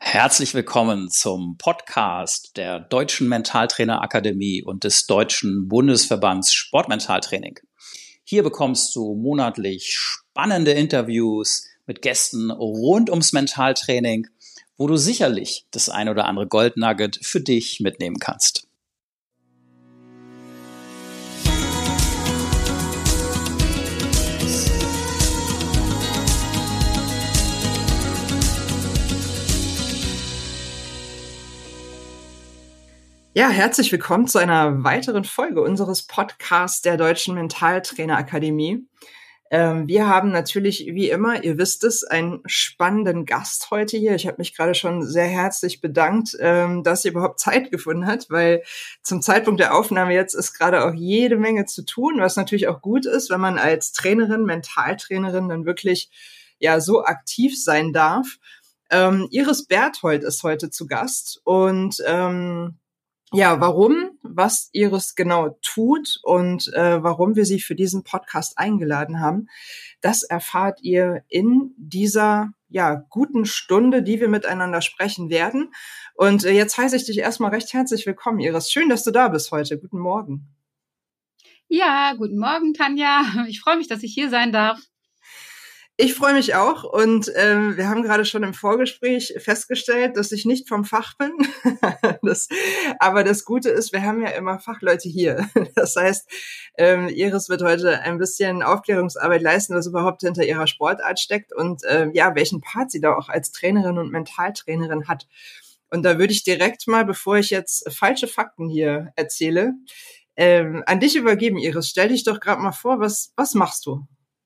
Herzlich willkommen zum Podcast der Deutschen Mentaltrainerakademie und des Deutschen Bundesverbands Sportmentaltraining. Hier bekommst du monatlich spannende Interviews mit Gästen rund ums Mentaltraining, wo du sicherlich das ein oder andere Goldnugget für dich mitnehmen kannst. Ja, herzlich willkommen zu einer weiteren Folge unseres Podcasts der Deutschen Mentaltrainerakademie. Wir haben natürlich, wie immer, ihr wisst es, einen spannenden Gast heute hier. Ich habe mich gerade schon sehr herzlich bedankt, dass sie überhaupt Zeit gefunden hat, weil zum Zeitpunkt der Aufnahme jetzt ist gerade auch jede Menge zu tun, was natürlich auch gut ist, wenn man als Trainerin, Mentaltrainerin dann wirklich so aktiv sein darf. Iris Berthold ist heute zu Gast und warum, was Iris genau tut und warum wir sie für diesen Podcast eingeladen haben, das erfahrt ihr in dieser guten Stunde, die wir miteinander sprechen werden. Und jetzt heiße ich dich erstmal recht herzlich willkommen, Iris. Schön, dass du da bist heute. Guten Morgen. Ja, guten Morgen, Tanja. Ich freue mich, dass ich hier sein darf. Ich freue mich auch und wir haben gerade schon im Vorgespräch festgestellt, dass ich nicht vom Fach bin. Aber das Gute ist, wir haben ja immer Fachleute hier. Das heißt, Iris wird heute ein bisschen Aufklärungsarbeit leisten, was überhaupt hinter ihrer Sportart steckt und welchen Part sie da auch als Trainerin und Mentaltrainerin hat. Und da würde ich direkt mal, bevor ich jetzt falsche Fakten hier erzähle, an dich übergeben, Iris. Stell dich doch gerade mal vor, was machst du?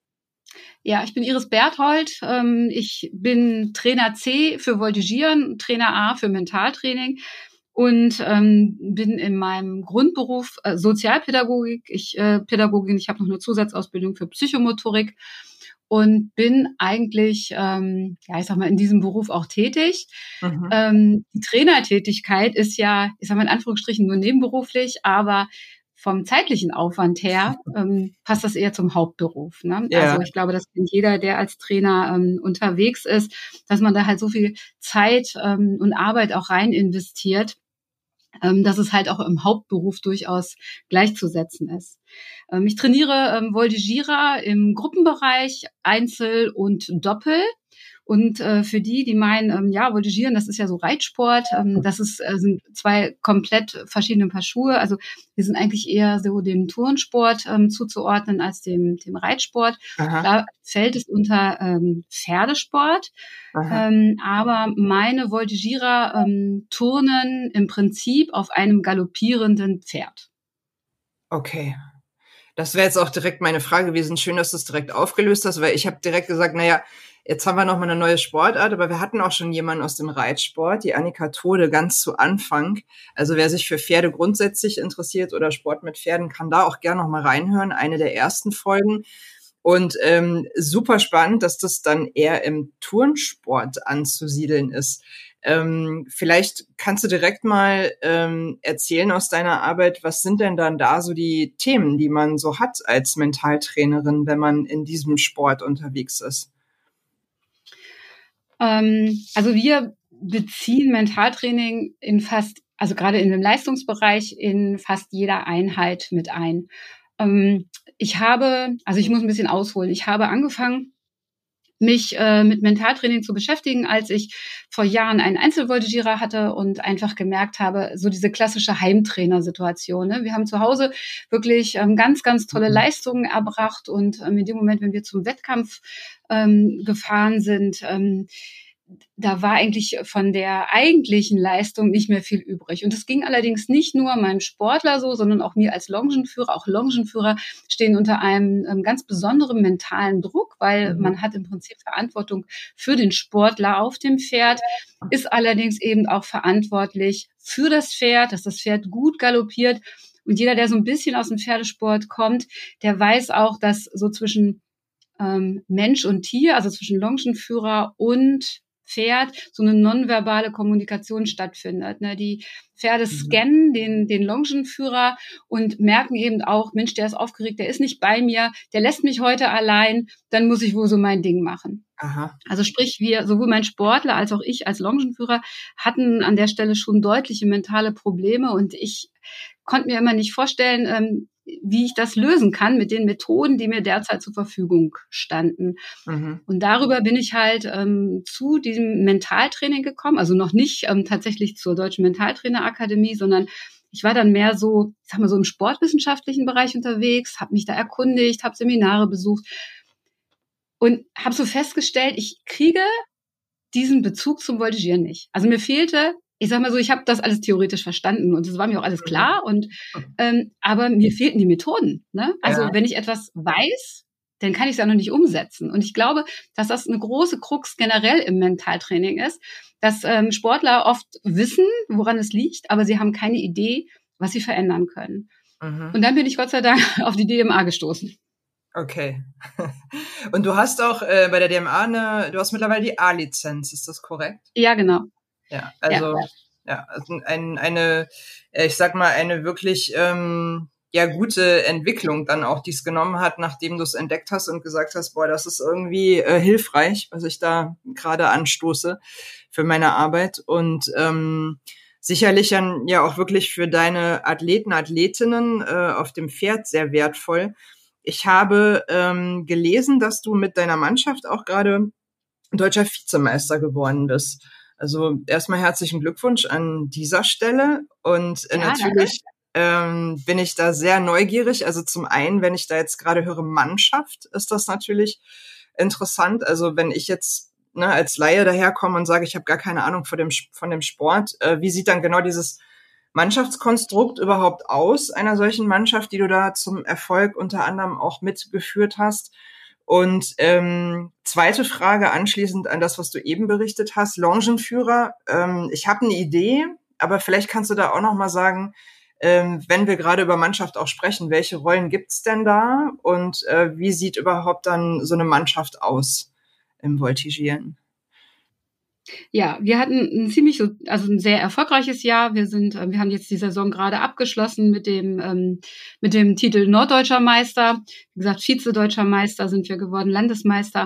Ja, ich bin Iris Berthold. Ich bin Trainer C für Voltigieren, Trainer A für Mentaltraining und bin in meinem Grundberuf Sozialpädagogik. Pädagogin. Ich habe noch eine Zusatzausbildung für Psychomotorik und bin eigentlich, in diesem Beruf auch tätig. Die Trainertätigkeit ist ja, ich sag mal in Anführungsstrichen nur nebenberuflich, aber vom zeitlichen Aufwand her passt das eher zum Hauptberuf. Ne? Ja. Also ich glaube, das kennt jeder, der als Trainer unterwegs ist, dass man da halt so viel Zeit und Arbeit auch rein investiert, dass es halt auch im Hauptberuf durchaus gleichzusetzen ist. Ich trainiere Voltigierer im Gruppenbereich, Einzel und Doppel. Und für die meinen, Voltigieren, das ist ja so Reitsport, das sind zwei komplett verschiedene Paar Schuhe. Also wir sind eigentlich eher so dem Turnsport zuzuordnen als dem Reitsport. Aha. Da fällt es unter Pferdesport. Aber meine Voltigierer turnen im Prinzip auf einem galoppierenden Pferd. Okay. Das wäre jetzt auch direkt meine Frage gewesen. Schön, dass du es direkt aufgelöst hast, weil ich habe direkt gesagt, jetzt haben wir noch mal eine neue Sportart, aber wir hatten auch schon jemanden aus dem Reitsport, die Annika Tode, ganz zu Anfang. Also wer sich für Pferde grundsätzlich interessiert oder Sport mit Pferden, kann da auch gerne noch mal reinhören. Eine der ersten Folgen. Und super spannend, dass das dann eher im Turnsport anzusiedeln ist. Vielleicht kannst du direkt mal erzählen aus deiner Arbeit, was sind denn dann da so die Themen, die man so hat als Mentaltrainerin, wenn man in diesem Sport unterwegs ist? Also wir beziehen Mentaltraining gerade in dem Leistungsbereich, in fast jeder Einheit mit ein. Ich muss ein bisschen ausholen. Ich habe angefangen, mich mit Mentaltraining zu beschäftigen, als ich vor Jahren einen Einzelvoltigierer hatte und einfach gemerkt habe, so diese klassische Heimtrainersituation. Ne? Wir haben zu Hause wirklich ganz, ganz tolle Leistungen erbracht und in dem Moment, wenn wir zum Wettkampf gefahren sind, da war eigentlich von der eigentlichen Leistung nicht mehr viel übrig. Und das ging allerdings nicht nur meinem Sportler so, sondern auch mir als Longenführer. Auch Longenführer stehen unter einem ganz besonderen mentalen Druck, weil man hat im Prinzip Verantwortung für den Sportler auf dem Pferd, ist allerdings eben auch verantwortlich für das Pferd, dass das Pferd gut galoppiert. Und jeder, der so ein bisschen aus dem Pferdesport kommt, der weiß auch, dass so zwischen Mensch und Tier, also zwischen Longenführer und Pferd so eine nonverbale Kommunikation stattfindet. Ne? Die Pferde scannen den Longenführer und merken eben auch, Mensch, der ist aufgeregt, der ist nicht bei mir, der lässt mich heute allein, dann muss ich wohl so mein Ding machen. Aha. Also sprich, wir, sowohl mein Sportler als auch ich als Longenführer hatten an der Stelle schon deutliche mentale Probleme und ich konnte mir immer nicht vorstellen, wie ich das lösen kann mit den Methoden, die mir derzeit zur Verfügung standen. Und darüber bin ich halt zu diesem Mentaltraining gekommen, also noch nicht tatsächlich zur Deutschen Mentaltrainerakademie, sondern ich war dann mehr so, ich sag mal so im sportwissenschaftlichen Bereich unterwegs, habe mich da erkundigt, habe Seminare besucht und habe so festgestellt, ich kriege diesen Bezug zum Voltigieren nicht. Also mir fehlte, ich sag mal so, ich habe das alles theoretisch verstanden und es war mir auch alles klar und aber mir fehlten die Methoden. Ne? Also wenn ich etwas weiß, dann kann ich es ja noch nicht umsetzen. Und ich glaube, dass das eine große Krux generell im Mentaltraining ist, dass Sportler oft wissen, woran es liegt, aber sie haben keine Idee, was sie verändern können. Und dann bin ich Gott sei Dank auf die DMA gestoßen. Okay. Und du hast auch bei der DMA du hast mittlerweile die A-Lizenz, ist das korrekt? Ja, genau. Ja, also eine, ich sag mal, eine wirklich gute Entwicklung dann auch, die es genommen hat, nachdem du es entdeckt hast und gesagt hast, boah, das ist irgendwie hilfreich, was ich da gerade anstoße für meine Arbeit und sicherlich ja auch wirklich für deine Athletinnen auf dem Pferd sehr wertvoll. Ich habe gelesen, dass du mit deiner Mannschaft auch gerade deutscher Vizemeister geworden bist. Also erstmal herzlichen Glückwunsch an dieser Stelle und natürlich bin ich da sehr neugierig. Also zum einen, wenn ich da jetzt gerade höre Mannschaft, ist das natürlich interessant. Also wenn ich jetzt als Laie daherkomme und sage, ich habe gar keine Ahnung von dem Sport, wie sieht dann genau dieses Mannschaftskonstrukt überhaupt aus, einer solchen Mannschaft, die du da zum Erfolg unter anderem auch mitgeführt hast? Und zweite Frage anschließend an das, was du eben berichtet hast, Longenführer. Ich habe eine Idee, aber vielleicht kannst du da auch noch mal sagen, wenn wir gerade über Mannschaft auch sprechen, welche Rollen gibt's denn da und wie sieht überhaupt dann so eine Mannschaft aus im Voltigieren? Ja, wir hatten ein sehr erfolgreiches Jahr. Wir haben jetzt die Saison gerade abgeschlossen mit dem Titel Norddeutscher Meister. Wie gesagt, Vize-Deutscher Meister sind wir geworden, Landesmeister.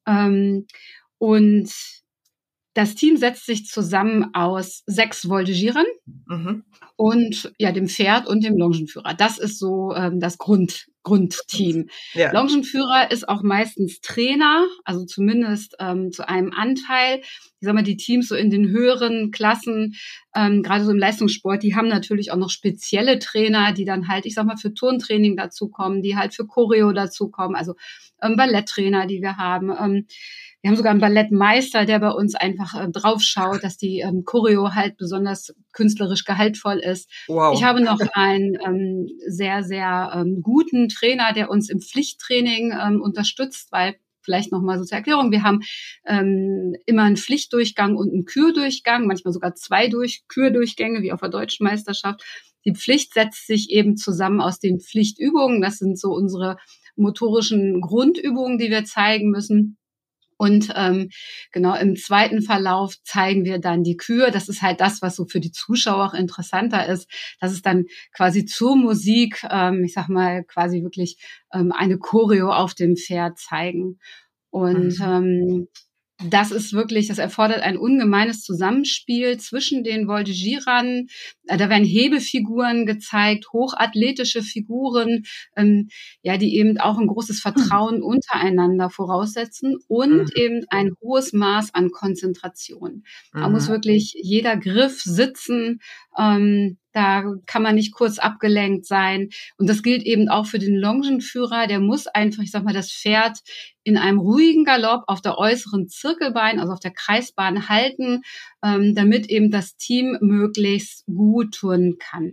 Und das Team setzt sich zusammen aus 6 Voltigierern und dem Pferd und dem Longenführer. Das ist so das Grundteam. Ja. Longenführer ist auch meistens Trainer, also zumindest zu einem Anteil. Ich sag mal, die Teams so in den höheren Klassen, gerade so im Leistungssport, die haben natürlich auch noch spezielle Trainer, die dann halt, ich sag mal, für Turntraining dazukommen, die halt für Choreo dazukommen, also Balletttrainer, die wir haben. Wir haben sogar einen Ballettmeister, der bei uns einfach drauf schaut, dass die Choreo halt besonders künstlerisch gehaltvoll ist. Wow. Ich habe noch einen sehr, sehr guten Trainer, der uns im Pflichttraining unterstützt, weil vielleicht nochmal so zur Erklärung, wir haben immer einen Pflichtdurchgang und einen Kürdurchgang, manchmal sogar 2 Kürdurchgänge, wie auf der Deutschen Meisterschaft. Die Pflicht setzt sich eben zusammen aus den Pflichtübungen. Das sind so unsere motorischen Grundübungen, die wir zeigen müssen. Und im zweiten Verlauf zeigen wir dann die Kür. Das ist halt das, was so für die Zuschauer auch interessanter ist. Das ist dann quasi zur Musik, ich sag mal, quasi wirklich eine Choreo auf dem Pferd zeigen. Und das ist wirklich, das erfordert ein ungemeines Zusammenspiel zwischen den Voltigierern. Da werden Hebefiguren gezeigt, hochathletische Figuren, die eben auch ein großes Vertrauen untereinander voraussetzen und eben ein hohes Maß an Konzentration. Da muss wirklich jeder Griff sitzen. Da kann man nicht kurz abgelenkt sein. Und das gilt eben auch für den Longenführer. Der muss einfach, ich sag mal, das Pferd in einem ruhigen Galopp auf der äußeren Zirkelbein, also auf der Kreisbahn halten, damit eben das Team möglichst gut turnen kann.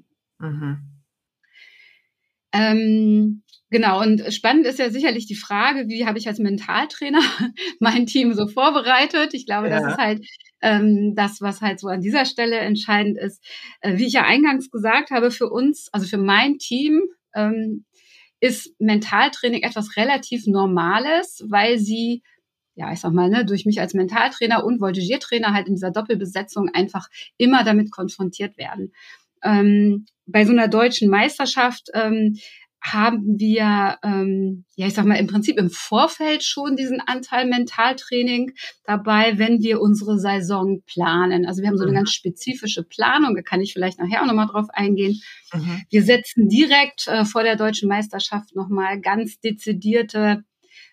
Genau, und spannend ist ja sicherlich die Frage, wie habe ich als Mentaltrainer mein Team so vorbereitet? Ich glaube, das ist halt das, was halt so an dieser Stelle entscheidend ist. Wie ich ja eingangs gesagt habe, für uns, also für mein Team, ist Mentaltraining etwas relativ Normales, weil sie ja, ich sag mal, ne, durch mich als Mentaltrainer und Voltigiertrainer halt in dieser Doppelbesetzung einfach immer damit konfrontiert werden. Bei so einer deutschen Meisterschaft haben wir, ja, ich sag mal, im Prinzip im Vorfeld schon diesen Anteil Mentaltraining dabei, wenn wir unsere Saison planen. Also wir haben so eine ganz spezifische Planung, da kann ich vielleicht nachher auch nochmal drauf eingehen. Wir setzen direkt vor der deutschen Meisterschaft nochmal ganz dezidierte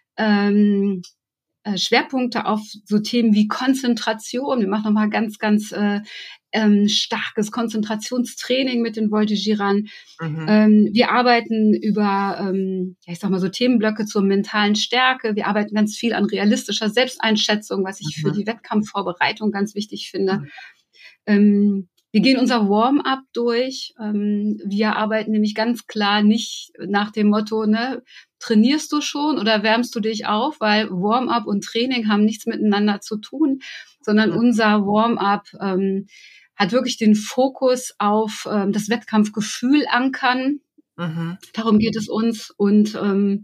Schwerpunkte auf so Themen wie Konzentration. Wir machen nochmal ganz, ganz starkes Konzentrationstraining mit den Voltigierern. Wir arbeiten über, ja, ich sag mal so Themenblöcke zur mentalen Stärke. Wir arbeiten ganz viel an realistischer Selbsteinschätzung, was ich für die Wettkampfvorbereitung ganz wichtig finde. Wir gehen unser Warm-up durch. Wir arbeiten nämlich ganz klar nicht nach dem Motto, ne, trainierst du schon oder wärmst du dich auf, weil Warm-up und Training haben nichts miteinander zu tun, sondern unser Warm-up hat wirklich den Fokus auf das Wettkampfgefühl ankern. Darum geht es uns. Und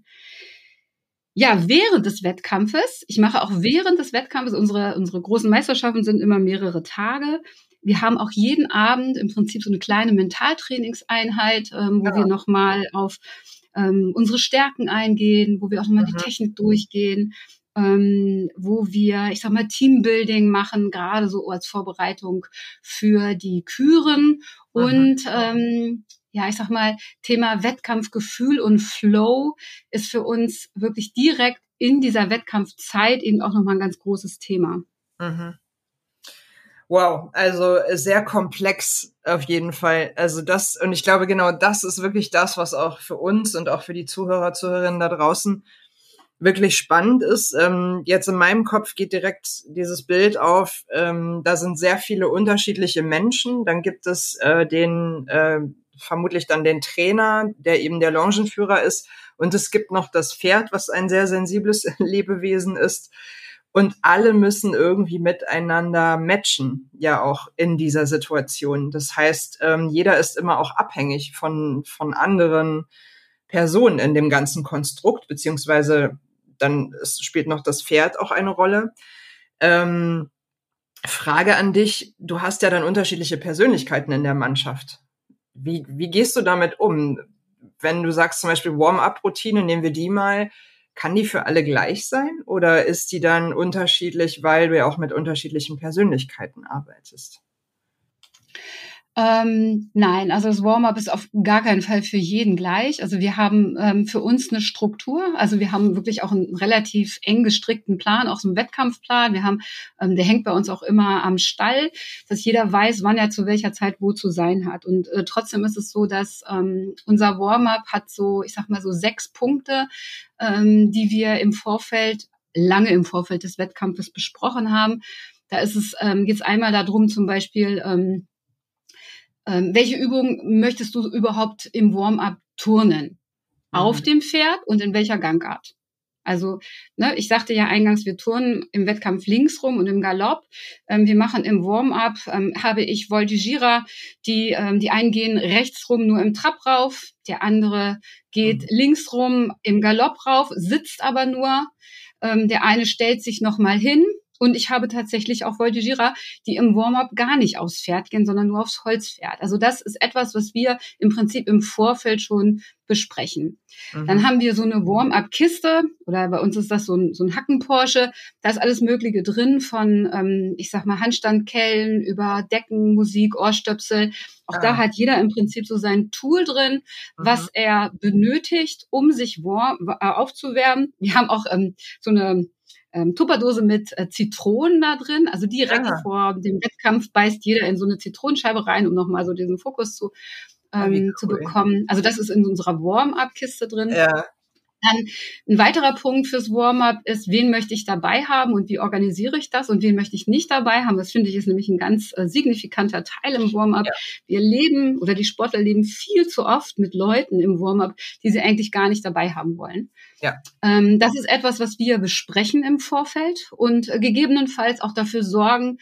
ja, während des Wettkampfes, ich mache auch während des Wettkampfes, unsere großen Meisterschaften sind immer mehrere Tage. Wir haben auch jeden Abend im Prinzip so eine kleine Mentaltrainingseinheit, wo wir nochmal auf unsere Stärken eingehen, wo wir auch nochmal die Technik durchgehen, wo wir, ich sag mal, Teambuilding machen, gerade so als Vorbereitung für die Küren und ja, ich sag mal, Thema Wettkampfgefühl und Flow ist für uns wirklich direkt in dieser Wettkampfzeit eben auch nochmal ein ganz großes Thema. Wow, also sehr komplex auf jeden Fall. Also das, und ich glaube genau das ist wirklich das, was auch für uns und auch für die Zuhörer, Zuhörerinnen da draußen wirklich spannend ist. Jetzt in meinem Kopf geht direkt dieses Bild auf, da sind sehr viele unterschiedliche Menschen. Dann gibt es vermutlich dann den Trainer, der eben der Longenführer ist. Und es gibt noch das Pferd, was ein sehr sensibles Lebewesen ist. Und alle müssen irgendwie miteinander matchen, ja auch in dieser Situation. Das heißt, jeder ist immer auch abhängig von anderen Personen in dem ganzen Konstrukt, beziehungsweise dann spielt noch das Pferd auch eine Rolle. Frage an dich, du hast ja dann unterschiedliche Persönlichkeiten in der Mannschaft. Wie gehst du damit um? Wenn du sagst zum Beispiel Warm-up-Routine, nehmen wir die mal, kann die für alle gleich sein oder ist die dann unterschiedlich, weil du ja auch mit unterschiedlichen Persönlichkeiten arbeitest? Nein, also das Warm-up ist auf gar keinen Fall für jeden gleich. Also wir haben für uns eine Struktur. Also wir haben wirklich auch einen relativ eng gestrickten Plan, auch so einen Wettkampfplan. Wir haben, der hängt bei uns auch immer am Stall, dass jeder weiß, wann er zu welcher Zeit wo zu sein hat. Und trotzdem ist es so, dass unser Warm-up hat so, ich sag mal so 6 Punkte, die wir lange im Vorfeld des Wettkampfes besprochen haben. Da ist es, geht es einmal darum, zum Beispiel, welche Übung möchtest du überhaupt im Warm-up turnen? Auf dem Pferd und in welcher Gangart? Also, ne, ich sagte ja eingangs, wir turnen im Wettkampf links rum und im Galopp. Wir machen im Warm-up, habe ich Voltigierer, die einen gehen rechts rum nur im Trab rauf, der andere geht links rum im Galopp rauf, sitzt aber nur. Der eine stellt sich nochmal hin. Und ich habe tatsächlich auch Voltigierer, die im Warm-up gar nicht aufs Pferd gehen, sondern nur aufs Holzpferd. Also das ist etwas, was wir im Prinzip im Vorfeld schon besprechen. Dann haben wir so eine Warm-up-Kiste oder bei uns ist das so ein Hacken-Porsche. Da ist alles Mögliche drin von, ich sag mal, Handstandkellen über Decken, Musik, Ohrstöpsel. Auch da hat jeder im Prinzip so sein Tool drin, was er benötigt, um sich aufzuwärmen. Wir haben auch so eine Tupperdose mit Zitronen da drin. Also direkt vor dem Wettkampf beißt jeder in so eine Zitronenscheibe rein, um nochmal so diesen Fokus zu bekommen. Also das ist in unserer Warm-up-Kiste drin. Ja. Dann ein weiterer Punkt fürs Warm-up ist, wen möchte ich dabei haben und wie organisiere ich das und wen möchte ich nicht dabei haben. Das finde ich ist nämlich ein ganz signifikanter Teil im Warm-up. Ja. Wir leben oder die Sportler leben viel zu oft mit Leuten im Warm-up, die sie eigentlich gar nicht dabei haben wollen. Ja. Das ist etwas, was wir besprechen im Vorfeld und gegebenenfalls auch dafür sorgen,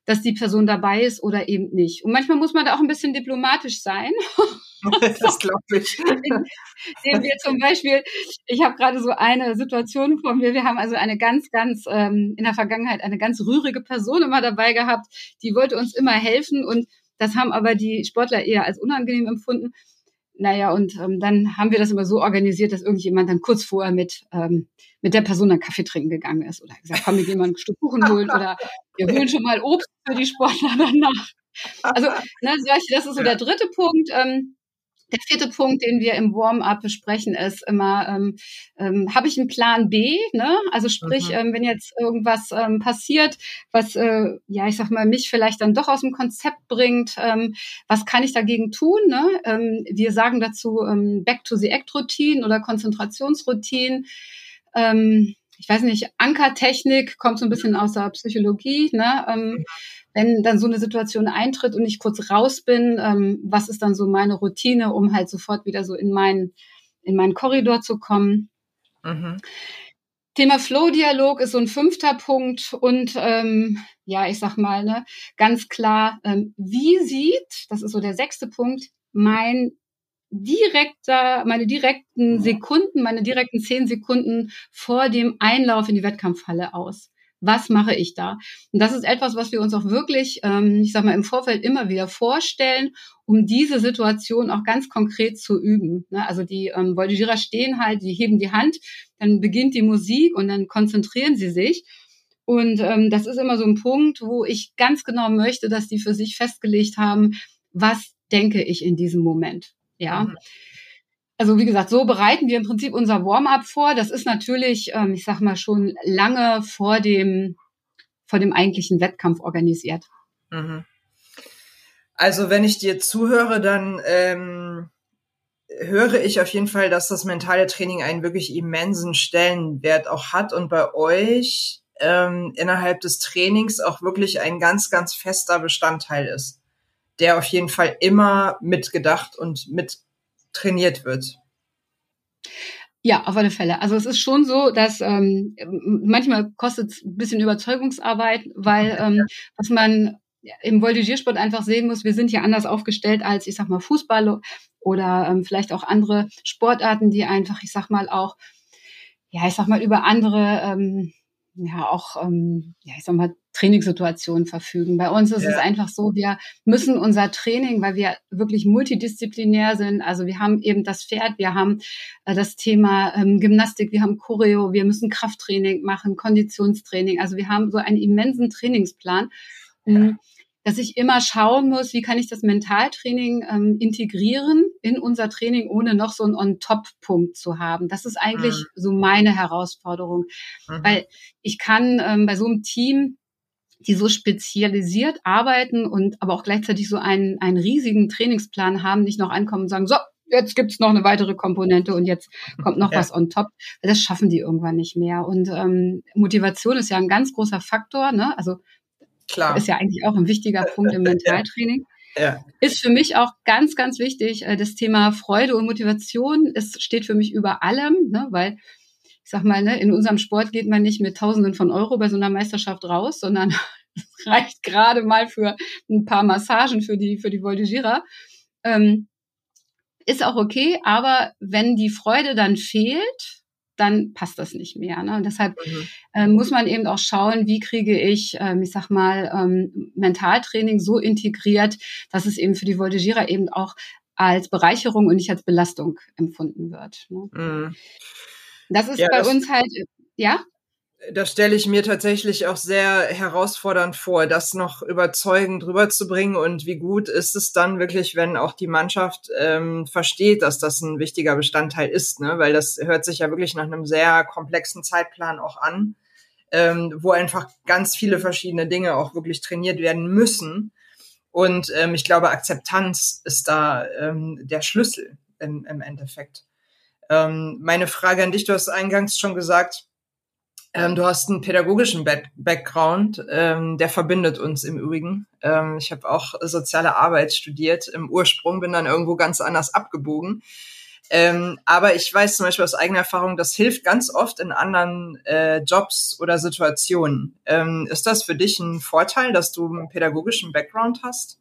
dass die Person dabei ist oder eben nicht. Und manchmal muss man da auch ein bisschen diplomatisch sein. Das glaube ich. Sehen wir zum Beispiel, ich habe gerade so eine Situation vor mir, wir haben also eine ganz, in der Vergangenheit eine ganz rührige Person immer dabei gehabt, die wollte uns immer helfen und das haben aber die Sportler eher als unangenehm empfunden. Naja, und dann haben wir das immer so organisiert, dass irgendjemand dann kurz vorher mit der Person dann Kaffee trinken gegangen ist oder gesagt, komm, wir gehen mal ein Stück Kuchen holen oder wir holen schon mal Obst für die Sportler danach. Also, das ist so der dritte Punkt. Der vierte Punkt, den wir im Warm-up besprechen, ist immer, habe ich einen Plan B? Ne? Also sprich, wenn jetzt irgendwas passiert, was, ich sag mal, mich vielleicht dann doch aus dem Konzept bringt, was kann ich dagegen tun? Ne? Wir sagen dazu Back-to-the-Act-Routine oder Konzentrationsroutine. Ich weiß nicht, Ankertechnik kommt so ein bisschen aus der Psychologie. Ne? Wenn dann so eine Situation eintritt und ich kurz raus bin, was ist dann so meine Routine, um halt sofort wieder so in meinen Korridor zu kommen. Thema Flow-Dialog ist so ein 5. Punkt und ich sag mal, ne, ganz klar, wie sieht, das ist so der 6. Punkt, meine direkten Sekunden, meine direkten 10 Sekunden vor dem Einlauf in die Wettkampfhalle aus. Was mache ich da? Und das ist etwas, was wir uns auch wirklich, im Vorfeld immer wieder vorstellen, um diese Situation auch ganz konkret zu üben. Ne? Also die Voltigierer stehen halt, die heben die Hand, dann beginnt die Musik und dann konzentrieren sie sich. Und das ist immer so ein Punkt, wo ich ganz genau möchte, dass die für sich festgelegt haben, was denke ich in diesem Moment. Ja. Also wie gesagt, so bereiten wir im Prinzip unser Warm-up vor. Das ist natürlich, schon lange vor dem eigentlichen Wettkampf organisiert. Also wenn ich dir zuhöre, dann höre ich auf jeden Fall, dass das mentale Training einen wirklich immensen Stellenwert auch hat und bei euch innerhalb des Trainings auch wirklich ein ganz, ganz fester Bestandteil ist, der auf jeden Fall immer mitgedacht und mit trainiert wird. Ja, auf alle Fälle. Also es ist schon so, dass manchmal kostet es ein bisschen Überzeugungsarbeit, weil was man im Voltigiersport einfach sehen muss, wir sind ja anders aufgestellt als, Fußball oder vielleicht auch andere Sportarten, die einfach, über andere Trainingssituationen verfügen. Bei uns ist es einfach so, wir müssen unser Training, weil wir wirklich multidisziplinär sind, also wir haben eben das Pferd, wir haben das Thema Gymnastik, wir haben Choreo, wir müssen Krafttraining machen, Konditionstraining, also wir haben so einen immensen Trainingsplan, dass ich immer schauen muss, wie kann ich das Mentaltraining integrieren in unser Training, ohne noch so einen On-Top-Punkt zu haben. Das ist eigentlich so meine Herausforderung, weil ich kann bei so einem Team, die so spezialisiert arbeiten und aber auch gleichzeitig so einen riesigen Trainingsplan haben, nicht noch ankommen und sagen, so, jetzt gibt's noch eine weitere Komponente und jetzt kommt noch was on top. Das schaffen die irgendwann nicht mehr. Und Motivation ist ja ein ganz großer Faktor, ne? Also klar. Ist ja eigentlich auch ein wichtiger Punkt im Mentaltraining. Ist für mich auch ganz, ganz wichtig, das Thema Freude und Motivation. Es steht für mich über allem, ne? Weil in unserem Sport geht man nicht mit Tausenden von Euro bei so einer Meisterschaft raus, sondern es reicht gerade mal für ein paar Massagen für die Voltigierer. Ist auch okay, aber wenn die Freude dann fehlt, dann passt das nicht mehr. Ne? Und deshalb muss man eben auch schauen, wie kriege ich, Mentaltraining so integriert, dass es eben für die Voltigierer eben auch als Bereicherung und nicht als Belastung empfunden wird. Ne? Das ist bei uns halt, Das stelle ich mir tatsächlich auch sehr herausfordernd vor, das noch überzeugend rüberzubringen. Und wie gut ist es dann wirklich, wenn auch die Mannschaft versteht, dass das ein wichtiger Bestandteil ist, ne? Weil das hört sich ja wirklich nach einem sehr komplexen Zeitplan auch an, wo einfach ganz viele verschiedene Dinge auch wirklich trainiert werden müssen. Und ich glaube, Akzeptanz ist da der Schlüssel im Endeffekt. Meine Frage an dich, du hast eingangs schon gesagt, du hast einen pädagogischen Background, der verbindet uns im Übrigen. Ich habe auch soziale Arbeit studiert im Ursprung, bin dann irgendwo ganz anders abgebogen. Aber ich weiß zum Beispiel aus eigener Erfahrung, das hilft ganz oft in anderen Jobs oder Situationen. Ist das für dich ein Vorteil, dass du einen pädagogischen Background hast?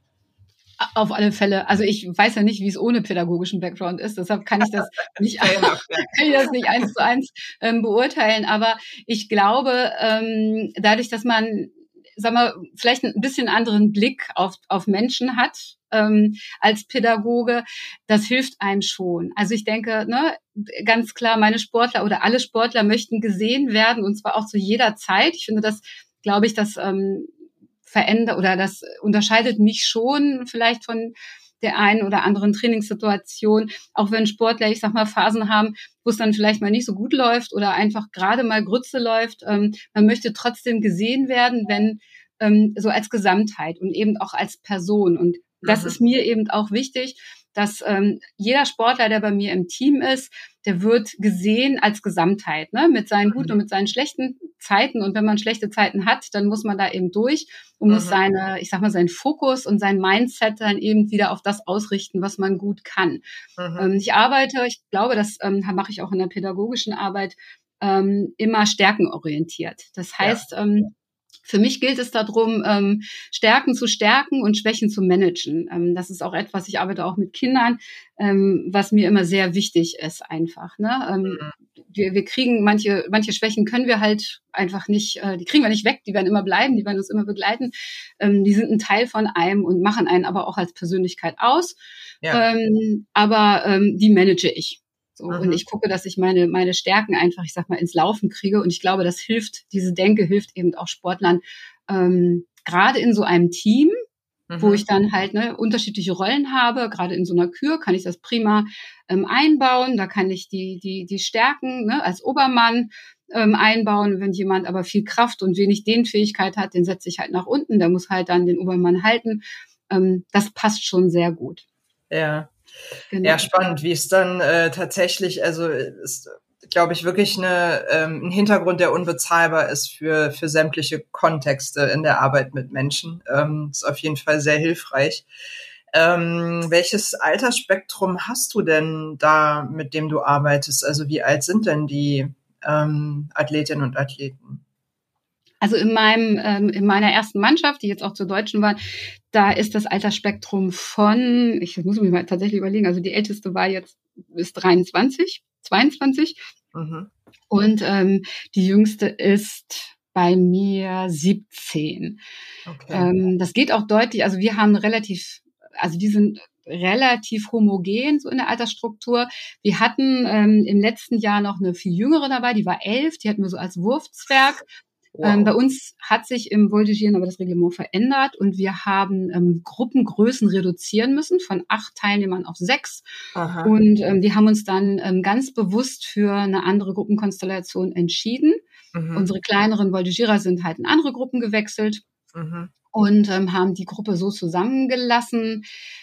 Auf alle Fälle. Also ich weiß ja nicht, wie es ohne pädagogischen Background ist, deshalb kann ich das nicht, kann ich das nicht 1:1 beurteilen. Aber ich glaube, dadurch, dass man, sag mal, vielleicht ein bisschen anderen Blick auf Menschen hat als Pädagoge, das hilft einem schon. Also ich denke, ne, ganz klar, meine Sportler oder alle Sportler möchten gesehen werden, und zwar auch zu jeder Zeit. Ich finde das, glaube ich, das verändert oder das unterscheidet mich schon vielleicht von der einen oder anderen Trainingssituation, auch wenn Sportler, ich sag mal, Phasen haben, wo es dann vielleicht mal nicht so gut läuft oder einfach gerade mal Grütze läuft. Man möchte trotzdem gesehen werden, wenn so als Gesamtheit und eben auch als Person. Und das ist mir eben auch wichtig, dass jeder Sportler, der bei mir im Team ist, der wird gesehen als Gesamtheit, ne? Mit seinen guten und mit seinen schlechten Zeiten. Und wenn man schlechte Zeiten hat, dann muss man da eben durch und muss seinen Fokus und sein Mindset dann eben wieder auf das ausrichten, was man gut kann. Ich glaube, das mache ich auch in der pädagogischen Arbeit, immer stärkenorientiert. Das heißt, für mich gilt es darum, Stärken zu stärken und Schwächen zu managen. Das ist auch etwas, ich arbeite auch mit Kindern, was mir immer sehr wichtig ist einfach. Ne? Wir kriegen manche Schwächen können wir halt einfach nicht, die kriegen wir nicht weg, die werden immer bleiben, die werden uns immer begleiten. Die sind ein Teil von einem und machen einen aber auch als Persönlichkeit aus. Ja. Aber die manage ich. So, und ich gucke, dass ich meine Stärken einfach, ich sag mal, ins Laufen kriege. Und ich glaube, das hilft, diese Denke hilft eben auch Sportlern, gerade in so einem Team, wo ich dann halt unterschiedliche Rollen habe. Gerade in so einer Kür kann ich das prima einbauen. Da kann ich die Stärken als Obermann einbauen. Wenn jemand aber viel Kraft und wenig Dehnfähigkeit hat, den setze ich halt nach unten. Der muss halt dann den Obermann halten. Das passt schon sehr gut. Ja. Genau. Ja, spannend, wie es dann tatsächlich, also ist, glaube ich, wirklich ein Hintergrund, der unbezahlbar ist für sämtliche Kontexte in der Arbeit mit Menschen. Ist auf jeden Fall sehr hilfreich. Welches Altersspektrum hast du denn da, mit dem du arbeitest? Also wie alt sind denn die Athletinnen und Athleten? Also in meiner ersten Mannschaft, die jetzt auch zur Deutschen war, da ist das Altersspektrum von, ich muss mich mal tatsächlich überlegen, also die älteste ist 23, 22 und die jüngste ist bei mir 17. Okay. Das geht auch deutlich, also die sind relativ homogen so in der Altersstruktur. Wir hatten im letzten Jahr noch eine viel jüngere dabei, die war 11, die hatten wir so als Wurfzwerg. Wow. Bei uns hat sich im Voltigieren aber das Reglement verändert und wir haben Gruppengrößen reduzieren müssen von 8 Teilnehmern auf 6. Aha. Und die haben uns dann ganz bewusst für eine andere Gruppenkonstellation entschieden. Unsere kleineren Voltigierer sind halt in andere Gruppen gewechselt und haben die Gruppe so zusammengelassen.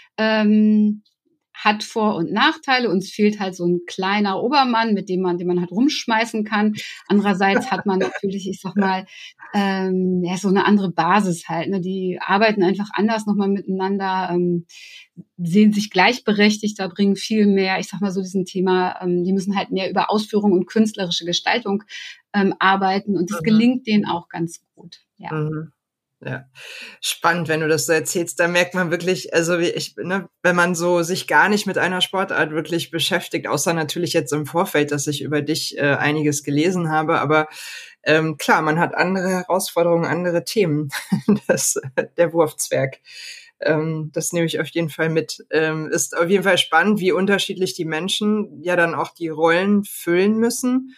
Hat Vor- und Nachteile. Uns fehlt halt so ein kleiner Obermann, den man halt rumschmeißen kann. Andererseits hat man natürlich, ich sag mal, so eine andere Basis halt. Ne? Die arbeiten einfach anders nochmal miteinander, sehen sich gleichberechtigt, da bringen viel mehr, ich sag mal so diesen Thema, die müssen halt mehr über Ausführung und künstlerische Gestaltung arbeiten und das gelingt denen auch ganz gut. Ja. Ja, spannend, wenn du das so erzählst. Da merkt man wirklich, also wenn man so sich gar nicht mit einer Sportart wirklich beschäftigt, außer natürlich jetzt im Vorfeld, dass ich über dich einiges gelesen habe, aber klar, man hat andere Herausforderungen, andere Themen. Der Wurfzwerg. Das nehme ich auf jeden Fall mit. Ist auf jeden Fall spannend, wie unterschiedlich die Menschen ja dann auch die Rollen füllen müssen.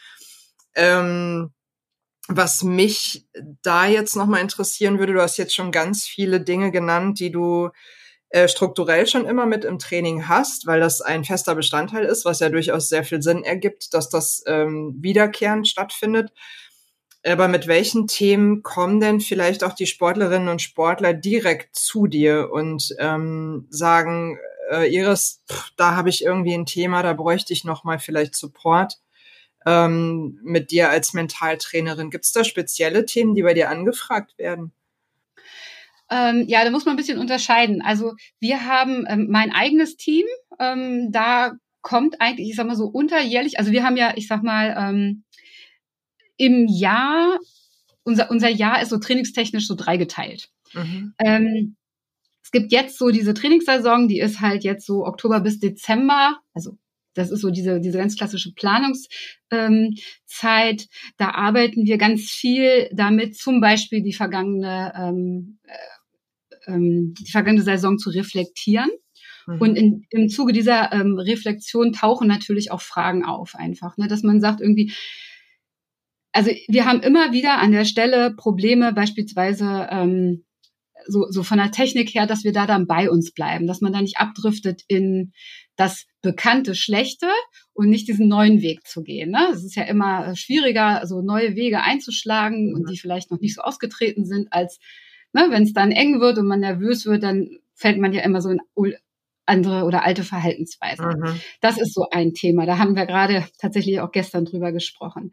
Was mich da jetzt nochmal interessieren würde, du hast jetzt schon ganz viele Dinge genannt, die du strukturell schon immer mit im Training hast, weil das ein fester Bestandteil ist, was ja durchaus sehr viel Sinn ergibt, dass das wiederkehrend stattfindet. Aber mit welchen Themen kommen denn vielleicht auch die Sportlerinnen und Sportler direkt zu dir und sagen, Iris, da habe ich irgendwie ein Thema, da bräuchte ich nochmal vielleicht Support mit dir als Mentaltrainerin. Gibt es da spezielle Themen, die bei dir angefragt werden? Ja, da muss man ein bisschen unterscheiden. Also wir haben mein eigenes Team, da kommt eigentlich, ich sag mal so unterjährlich, also wir haben ja, ich sag mal, im Jahr, unser Jahr ist so trainingstechnisch so dreigeteilt. Es gibt jetzt so diese Trainingssaison, die ist halt jetzt so Oktober bis Dezember, also das ist so diese ganz klassische Planungszeit. Da arbeiten wir ganz viel damit, zum Beispiel die vergangene Saison zu reflektieren. Und im Zuge dieser Reflexion tauchen natürlich auch Fragen auf einfach, ne, dass man sagt irgendwie, also wir haben immer wieder an der Stelle Probleme, beispielsweise so von der Technik her, dass wir da dann bei uns bleiben, dass man da nicht abdriftet in das bekannte Schlechte und nicht diesen neuen Weg zu gehen. Ne? Es ist ja immer schwieriger, so neue Wege einzuschlagen und die vielleicht noch nicht so ausgetreten sind, als ne, wenn es dann eng wird und man nervös wird, dann fällt man ja immer so in andere oder alte Verhaltensweisen. Das ist so ein Thema. Da haben wir gerade tatsächlich auch gestern drüber gesprochen.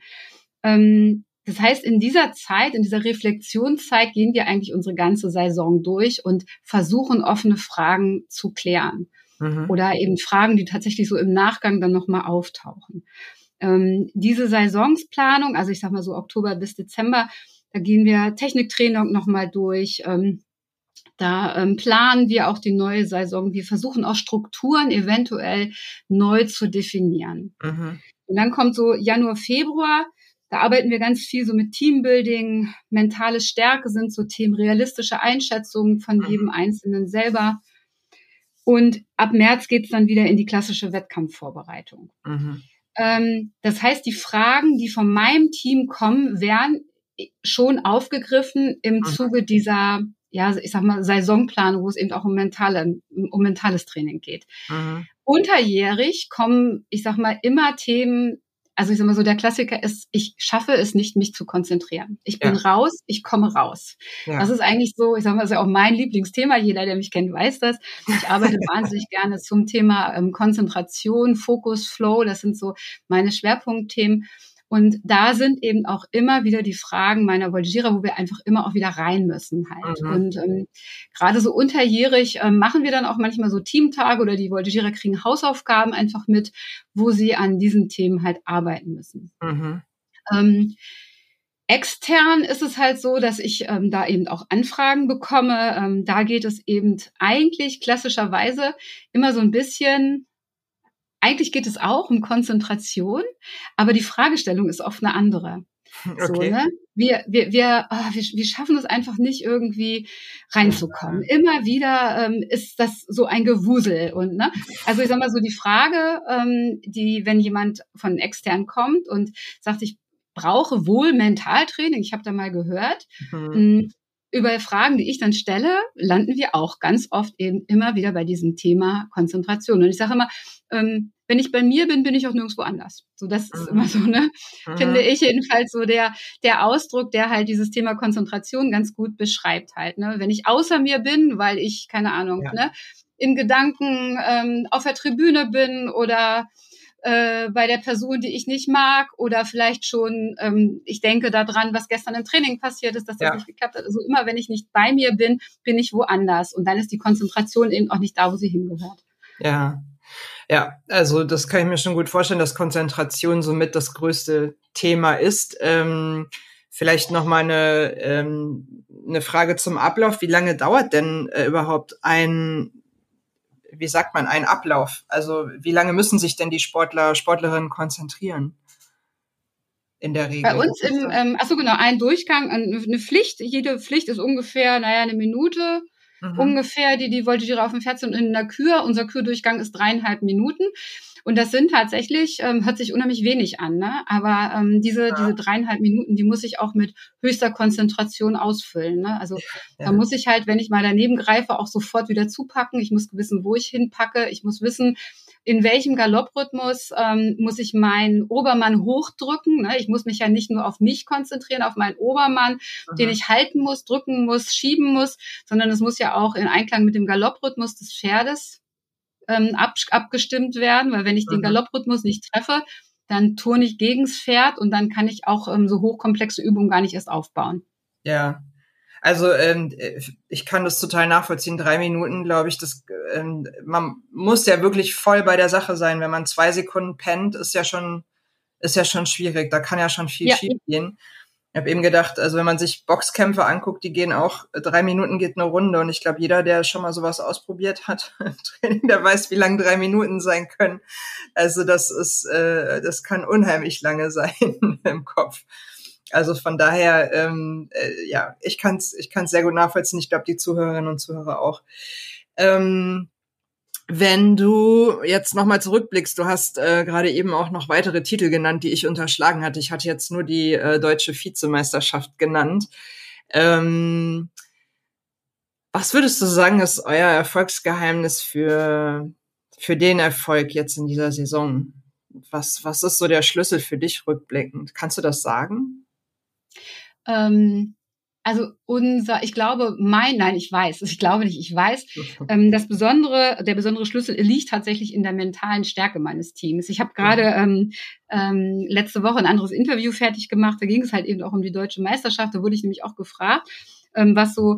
Das heißt, in dieser Zeit, in dieser Reflexionszeit gehen wir eigentlich unsere ganze Saison durch und versuchen, offene Fragen zu klären. Oder eben Fragen, die tatsächlich so im Nachgang dann nochmal auftauchen. Diese Saisonsplanung, also ich sag mal so Oktober bis Dezember, da gehen wir Techniktraining nochmal durch. Da planen wir auch die neue Saison. Wir versuchen auch Strukturen eventuell neu zu definieren. Und dann kommt so Januar, Februar. Da arbeiten wir ganz viel so mit Teambuilding, mentale Stärke sind so Themen, realistische Einschätzungen von jedem Einzelnen selber. Und ab März geht's dann wieder in die klassische Wettkampfvorbereitung. Das heißt, die Fragen, die von meinem Team kommen, werden schon aufgegriffen im Zuge dieser, ja, ich sag mal, Saisonplanung, wo es eben auch um mentales Training geht. Unterjährig kommen, ich sag mal, immer Themen. Also ich sag mal so, der Klassiker ist, ich schaffe es nicht, mich zu konzentrieren. Ich bin raus, ich komme raus. Ja. Das ist eigentlich so, ich sag mal, das ist ja auch mein Lieblingsthema. Jeder, der mich kennt, weiß das. Ich arbeite wahnsinnig gerne zum Thema Konzentration, Fokus, Flow. Das sind so meine Schwerpunktthemen. Und da sind eben auch immer wieder die Fragen meiner Voltigierer, wo wir einfach immer auch wieder rein müssen halt. Und gerade so unterjährig machen wir dann auch manchmal so Teamtage oder die Voltigierer kriegen Hausaufgaben einfach mit, wo sie an diesen Themen halt arbeiten müssen. Extern ist es halt so, dass ich da eben auch Anfragen bekomme. Da geht es eben eigentlich klassischerweise immer so ein bisschen. Eigentlich geht es auch um Konzentration, aber die Fragestellung ist oft eine andere. Okay. So, ne? Wir schaffen es einfach nicht irgendwie reinzukommen. Immer wieder ist das so ein Gewusel und ne, also ich sag mal so die Frage, die wenn jemand von extern kommt und sagt, ich brauche wohl Mentaltraining, ich habe da mal gehört. Über Fragen, die ich dann stelle, landen wir auch ganz oft eben immer wieder bei diesem Thema Konzentration. Und ich sage immer, wenn ich bei mir bin, bin ich auch nirgendwo anders. So, das ist immer so, ne, finde ich jedenfalls so der Ausdruck, der halt dieses Thema Konzentration ganz gut beschreibt halt, ne. Wenn ich außer mir bin, weil ich, keine Ahnung, ne, in Gedanken auf der Tribüne bin oder bei der Person, die ich nicht mag oder vielleicht schon, ich denke daran, was gestern im Training passiert ist, dass das nicht geklappt hat. Also immer, wenn ich nicht bei mir bin, bin ich woanders. Und dann ist die Konzentration eben auch nicht da, wo sie hingehört. Ja, also das kann ich mir schon gut vorstellen, dass Konzentration somit das größte Thema ist. Vielleicht noch mal eine Frage zum Ablauf. Wie lange dauert denn überhaupt ein Ablauf? Also wie lange müssen sich denn die Sportlerinnen konzentrieren? In der Regel. Bei uns ein Durchgang, eine Pflicht. Jede Pflicht ist ungefähr, eine Minute. Ungefähr, die Voltigierer auf dem Pferd sind in der Kür. Unser Kürdurchgang ist 3,5 Minuten. Und das sind tatsächlich, hört sich unheimlich wenig an, ne? Aber diese 3,5 Minuten, die muss ich auch mit höchster Konzentration ausfüllen, ne? Also da muss ich halt, wenn ich mal daneben greife, auch sofort wieder zupacken. Ich muss wissen, wo ich hinpacke. Ich muss wissen, in welchem Galopprhythmus muss ich meinen Obermann hochdrücken. Ne? Ich muss mich ja nicht nur auf mich konzentrieren, auf meinen Obermann, den ich halten muss, drücken muss, schieben muss, sondern es muss ja auch in Einklang mit dem Galopprhythmus des Pferdes abgestimmt werden, weil wenn ich den Galopprhythmus nicht treffe, dann turne ich gegens Pferd und dann kann ich auch so hochkomplexe Übungen gar nicht erst aufbauen. Ja. Also ich kann das total nachvollziehen. 3 Minuten, glaube ich, man muss ja wirklich voll bei der Sache sein. Wenn man 2 Sekunden pennt, ist ja schon schwierig. Da kann ja schon viel schief gehen. Ich habe eben gedacht, also wenn man sich Boxkämpfe anguckt, die gehen auch, 3 Minuten geht eine Runde. Und ich glaube, jeder, der schon mal sowas ausprobiert hat im Training, der weiß, wie lang 3 Minuten sein können. Also das kann unheimlich lange sein im Kopf. Also von daher, ich kann's sehr gut nachvollziehen. Ich glaube, die Zuhörerinnen und Zuhörer auch. Wenn du jetzt nochmal zurückblickst, du hast gerade eben auch noch weitere Titel genannt, die ich unterschlagen hatte. Ich hatte jetzt nur die deutsche Vizemeisterschaft genannt. Was würdest du sagen, ist euer Erfolgsgeheimnis für den Erfolg jetzt in dieser Saison? Was ist so der Schlüssel für dich rückblickend? Kannst du das sagen? Also ich glaube nicht, ich weiß, der besondere Schlüssel liegt tatsächlich in der mentalen Stärke meines Teams. Ich habe gerade letzte Woche ein anderes Interview fertig gemacht, da ging es halt eben auch um die deutsche Meisterschaft, da wurde ich nämlich auch gefragt, was so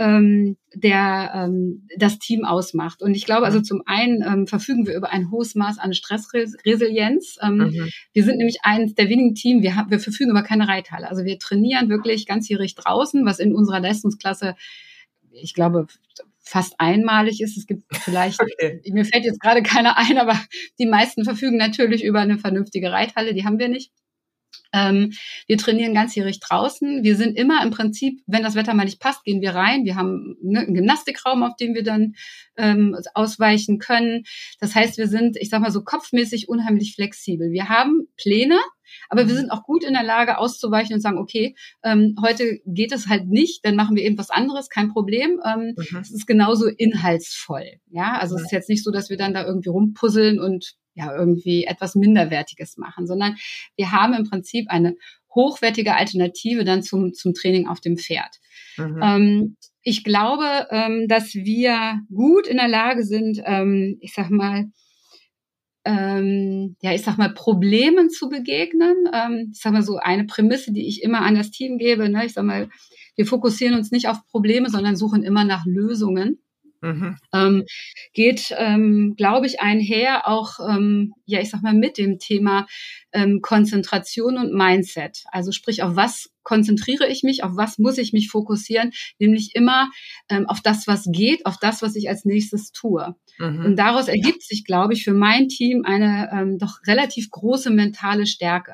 das Team ausmacht. Und ich glaube, also zum einen verfügen wir über ein hohes Maß an Stressresilienz. Wir sind nämlich eines der wenigen Teams, wir verfügen über keine Reithalle. Also wir trainieren wirklich ganzjährig draußen, was in unserer Leistungsklasse, ich glaube, fast einmalig ist. Es gibt vielleicht, mir fällt jetzt gerade keiner ein, aber die meisten verfügen natürlich über eine vernünftige Reithalle, die haben wir nicht. Wir trainieren ganzjährig draußen. Wir sind immer im Prinzip, wenn das Wetter mal nicht passt, gehen wir rein. Wir haben einen Gymnastikraum, auf dem wir dann ausweichen können. Das heißt, wir sind, ich sag mal so kopfmäßig unheimlich flexibel. Wir haben Pläne, aber wir sind auch gut in der Lage auszuweichen und sagen, okay, heute geht es halt nicht, dann machen wir eben was anderes, kein Problem. Es ist genauso inhaltsvoll. Ja, also es ist jetzt nicht so, dass wir dann da irgendwie rumpuzzeln und ja irgendwie etwas Minderwertiges machen, sondern wir haben im Prinzip eine hochwertige Alternative dann zum Training auf dem Pferd. Ich glaube, dass wir gut in der Lage sind, Problemen zu begegnen. Ich sag mal so eine Prämisse, die ich immer an das Team gebe, ne? Ich sag mal, wir fokussieren uns nicht auf Probleme, sondern suchen immer nach Lösungen. Geht, glaube ich, einher auch, mit dem Thema Konzentration und Mindset. Also sprich, auf was konzentriere ich mich, auf was muss ich mich fokussieren, nämlich immer auf das, was geht, auf das, was ich als nächstes tue. Und daraus ergibt sich, glaube ich, für mein Team eine doch relativ große mentale Stärke.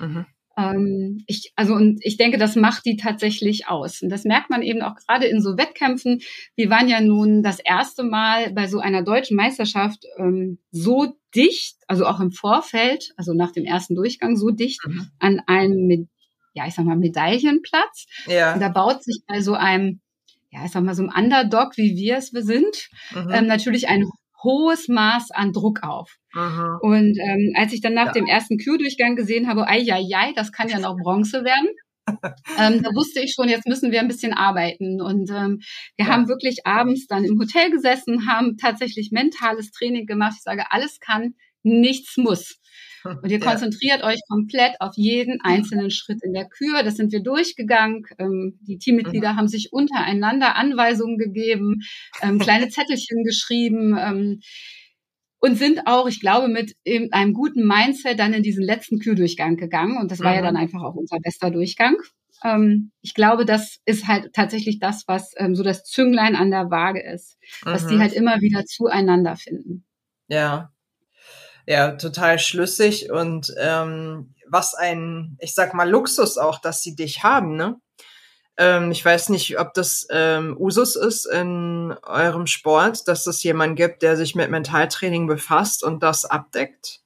Ich denke, das macht die tatsächlich aus. Und das merkt man eben auch gerade in so Wettkämpfen. Wir waren ja nun das erste Mal bei so einer deutschen Meisterschaft so dicht, also auch im Vorfeld, also nach dem ersten Durchgang so dicht an einem, Medaillenplatz. Ja. Und da baut sich bei so einem, so einem Underdog, wie wir es sind, natürlich ein hohes Maß an Druck auf. Und als ich dann nach dem ersten Q-Durchgang gesehen habe, das kann ja noch Bronze werden, da wusste ich schon, jetzt müssen wir ein bisschen arbeiten. Und wir haben wirklich abends dann im Hotel gesessen, haben tatsächlich mentales Training gemacht. Ich sage, alles kann, nichts muss. Und ihr konzentriert euch komplett auf jeden einzelnen Schritt in der Kür. Das sind wir durchgegangen. Die Teammitglieder haben sich untereinander Anweisungen gegeben, kleine Zettelchen geschrieben und sind auch, ich glaube, mit einem guten Mindset dann in diesen letzten Kürdurchgang gegangen. Und das war ja dann einfach auch unser bester Durchgang. Ich glaube, das ist halt tatsächlich das, was so das Zünglein an der Waage ist, dass die halt immer wieder zueinander finden. Ja, total schlüssig und was ein, ich sag mal, Luxus auch, dass sie dich haben, ne? Ich weiß nicht, ob das Usus ist in eurem Sport, dass es jemanden gibt, der sich mit Mentaltraining befasst und das abdeckt.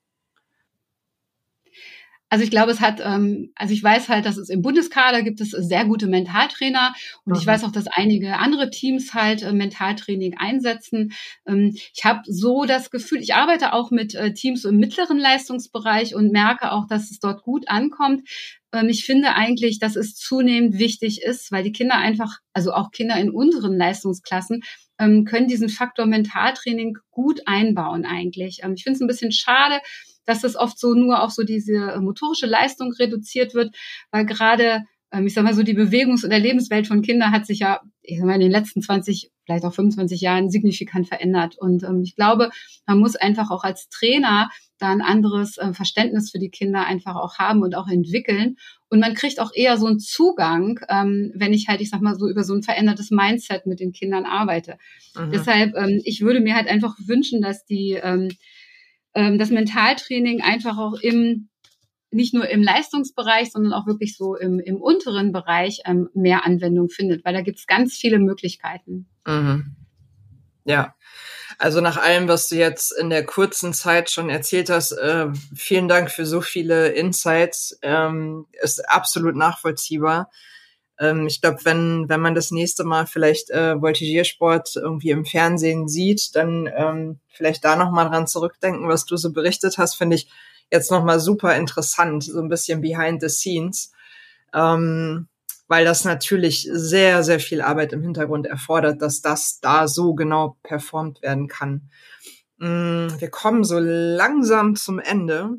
Also ich glaube, ich weiß halt, dass es im Bundeskader gibt es sehr gute Mentaltrainer und ich weiß auch, dass einige andere Teams halt Mentaltraining einsetzen. Ich habe so das Gefühl, ich arbeite auch mit Teams im mittleren Leistungsbereich und merke auch, dass es dort gut ankommt. Ich finde eigentlich, dass es zunehmend wichtig ist, weil die Kinder einfach, also auch Kinder in unseren Leistungsklassen, können diesen Faktor Mentaltraining gut einbauen eigentlich. Ich finde es ein bisschen schade, dass das oft so nur auf so diese motorische Leistung reduziert wird, weil gerade ich sag mal so, die Bewegungs- und der Lebenswelt von Kindern hat sich ja, ich sag mal, in den letzten 20, vielleicht auch 25 Jahren signifikant verändert. Und ich glaube, man muss einfach auch als Trainer da ein anderes Verständnis für die Kinder einfach auch haben und auch entwickeln. Und man kriegt auch eher so einen Zugang, wenn ich halt, ich sag mal so, über so ein verändertes Mindset mit den Kindern arbeite. Deshalb, ich würde mir halt einfach wünschen, dass das Mentaltraining einfach auch nicht nur im Leistungsbereich, sondern auch wirklich so im unteren Bereich mehr Anwendung findet, weil da gibt's ganz viele Möglichkeiten. Ja, also nach allem, was du jetzt in der kurzen Zeit schon erzählt hast, vielen Dank für so viele Insights, ist absolut nachvollziehbar. Ich glaube, wenn man das nächste Mal vielleicht Voltigiersport irgendwie im Fernsehen sieht, dann vielleicht da nochmal dran zurückdenken, was du so berichtet hast, finde ich jetzt nochmal super interessant, so ein bisschen behind the scenes, weil das natürlich sehr, sehr viel Arbeit im Hintergrund erfordert, dass das da so genau performt werden kann. Wir kommen so langsam zum Ende.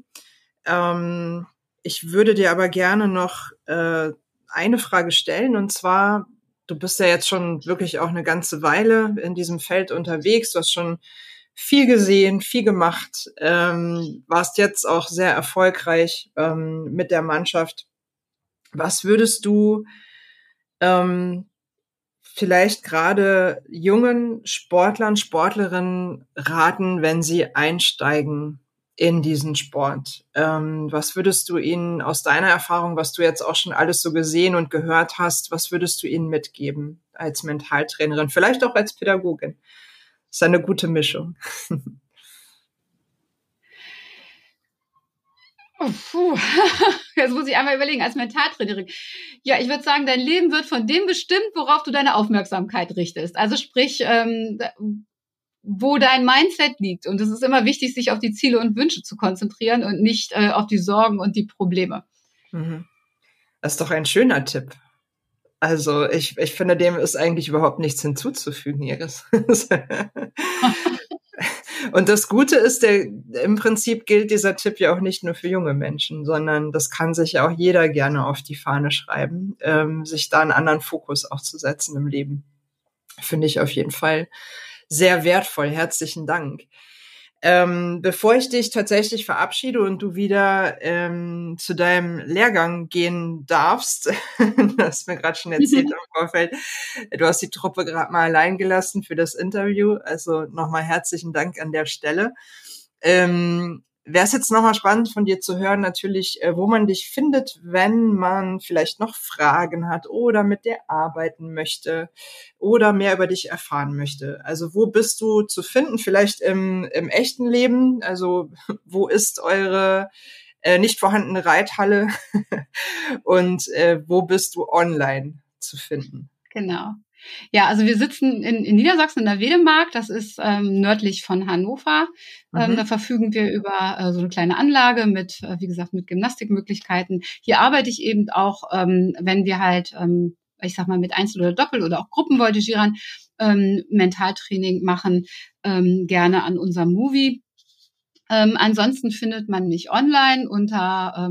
Ich würde dir aber gerne noch eine Frage stellen, und zwar, du bist ja jetzt schon wirklich auch eine ganze Weile in diesem Feld unterwegs, du hast schon viel gesehen, viel gemacht, warst jetzt auch sehr erfolgreich mit der Mannschaft. Was würdest du vielleicht gerade jungen Sportlern, Sportlerinnen raten, wenn sie einsteigen in diesen Sport? Was würdest du ihnen aus deiner Erfahrung, was du jetzt auch schon alles so gesehen und gehört hast, was würdest du ihnen mitgeben als Mentaltrainerin, vielleicht auch als Pädagogin? Das ist eine gute Mischung. Oh, puh. Jetzt muss ich einmal überlegen, als Mentaltrainerin. Ja, ich würde sagen, dein Leben wird von dem bestimmt, worauf du deine Aufmerksamkeit richtest. Also sprich, wo dein Mindset liegt. Und es ist immer wichtig, sich auf die Ziele und Wünsche zu konzentrieren und nicht auf die Sorgen und die Probleme. Das ist doch ein schöner Tipp. Also ich finde, dem ist eigentlich überhaupt nichts hinzuzufügen, Iris. Und das Gute ist, im Prinzip gilt dieser Tipp ja auch nicht nur für junge Menschen, sondern das kann sich ja auch jeder gerne auf die Fahne schreiben, sich da einen anderen Fokus auch zu setzen im Leben. Finde ich auf jeden Fall sehr wertvoll. Herzlichen Dank. Bevor ich dich tatsächlich verabschiede und du wieder zu deinem Lehrgang gehen darfst, du hast mir gerade schon erzählt im Vorfeld, du hast die Truppe gerade mal allein gelassen für das Interview, also nochmal herzlichen Dank an der Stelle. Wäre es jetzt nochmal spannend von dir zu hören, natürlich, wo man dich findet, wenn man vielleicht noch Fragen hat oder mit dir arbeiten möchte oder mehr über dich erfahren möchte. Also wo bist du zu finden? Vielleicht im echten Leben? Also wo ist eure nicht vorhandene Reithalle? Und wo bist du online zu finden? Genau. Ja, also wir sitzen in Niedersachsen in der Wedemark, das ist nördlich von Hannover. Da verfügen wir über so eine kleine Anlage mit, wie gesagt, mit Gymnastikmöglichkeiten. Hier arbeite ich eben auch, wenn wir halt, ich sag mal, mit Einzel- oder Doppel- oder auch Gruppenvoltigierern Mentaltraining machen, gerne an unserem Movie. Ansonsten findet man mich online unter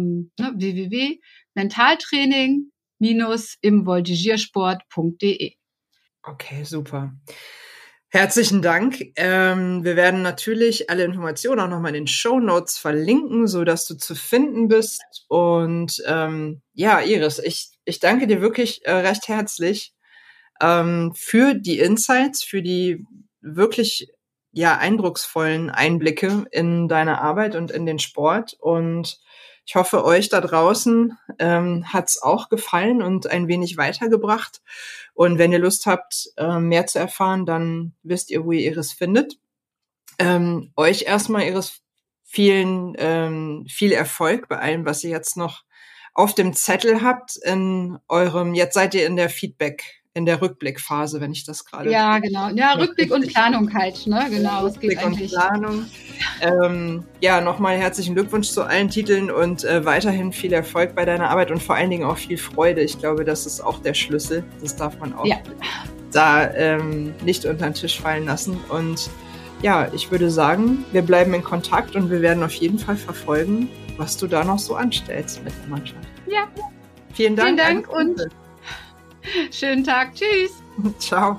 www.mentaltraining-imvoltigiersport.de. Okay, super. Herzlichen Dank. Wir werden natürlich alle Informationen auch nochmal in den Shownotes verlinken, so dass du zu finden bist. Und ja, Iris, ich danke dir wirklich recht herzlich für die Insights, für die wirklich eindrucksvollen Einblicke in deine Arbeit und in den Sport. Und ich hoffe, euch da draußen hat's auch gefallen und ein wenig weitergebracht. Und wenn ihr Lust habt, mehr zu erfahren, dann wisst ihr, wo ihr Iris findet. Euch erstmal, Iris, viel Erfolg bei allem, was ihr jetzt noch auf dem Zettel habt. Jetzt seid ihr in der Rückblickphase, wenn ich das gerade... Ja, genau. Ja, Rückblick und Planung halt, ne? Genau, es geht eigentlich. Und Planung. Nochmal herzlichen Glückwunsch zu allen Titeln und weiterhin viel Erfolg bei deiner Arbeit und vor allen Dingen auch viel Freude. Ich glaube, das ist auch der Schlüssel. Das darf man auch da nicht unter den Tisch fallen lassen. Und ja, ich würde sagen, wir bleiben in Kontakt und wir werden auf jeden Fall verfolgen, was du da noch so anstellst mit der Mannschaft. Ja, Vielen Dank. Vielen Dank und schönen Tag. Tschüss. Ciao.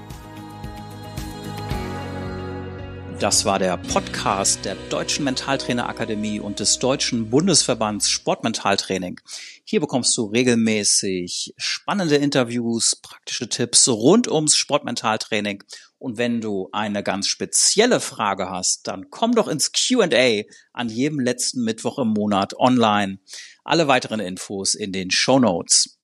Das war der Podcast der Deutschen Mentaltrainerakademie und des Deutschen Bundesverbands Sportmentaltraining. Hier bekommst du regelmäßig spannende Interviews, praktische Tipps rund ums Sportmentaltraining. Und wenn du eine ganz spezielle Frage hast, dann komm doch ins Q&A an jedem letzten Mittwoch im Monat online. Alle weiteren Infos in den Shownotes.